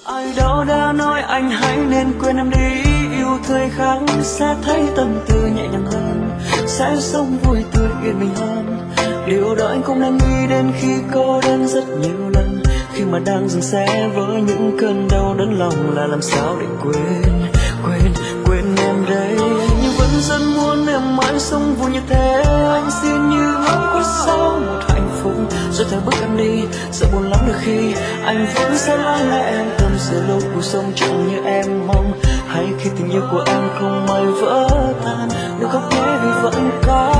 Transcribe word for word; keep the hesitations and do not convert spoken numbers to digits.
Ai đó đã nói anh hãy nên quên em đi, yêu người khác sẽ thấy tâm tư nhẹ nhàng hơn, sẽ sống vui tươi yên bình hơn. Điều đó anh cũng đang nghĩ đến khi cô đến rất nhiều lần, khi mà đang dừng xe với những cơn đau đớn lòng là làm sao để quên, quên, quên em đây. Nhưng vẫn rất muốn em mãi sống vui như thế, anh xin như ước có sống một hạnh phúc rồi theo bước em đi. Sợ buồn lắm đôi khi anh vẫn sẽ lắng nghe em tâm sự lúc cuộc sống chẳng như em mong, hay khi tình yêu của em không may vỡ tan, đừng khóc nhé vì vẫn có